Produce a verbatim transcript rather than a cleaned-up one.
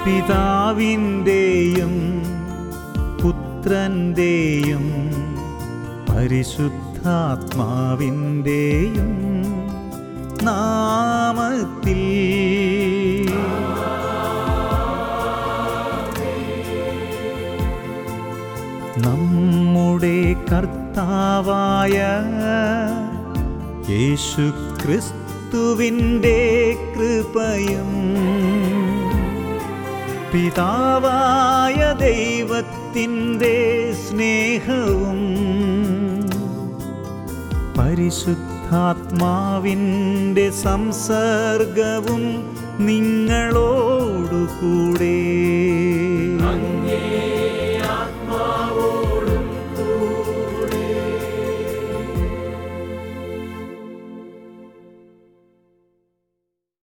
പിതാവിൻ്റെയും പുത്രൻ്റെയും പരിശുദ്ധാത്മാവിൻ്റെയും നാമത്തിൽ നമ്മുടെ കർത്താവായ യേശുക്രിസ്തുവിൻ്റെ കൃപയും പിതാവായ ദൈവത്തിൻ്റെ സ്നേഹവും പരിശുദ്ധാത്മാവിൻ്റെ സംസർഗവും നിങ്ങളോടുകൂടെ